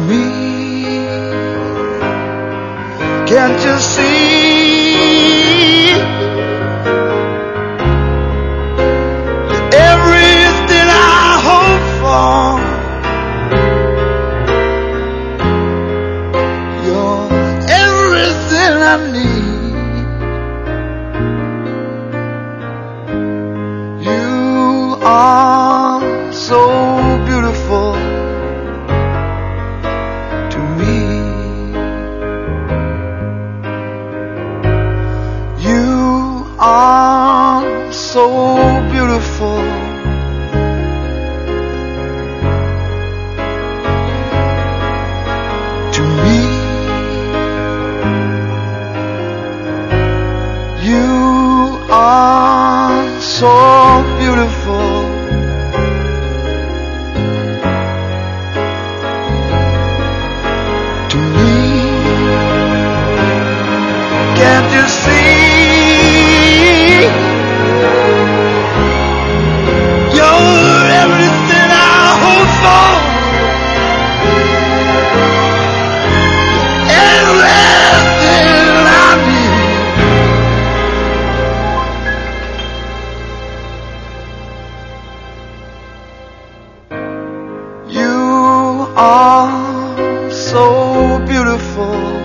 me. Can't you see? Everything I hope for, you're everything I need. You are so beautiful to me. You are so beautiful to me. You are so beautiful to me. Can't you see? You're everything I hope for, everything I need. You are so beautiful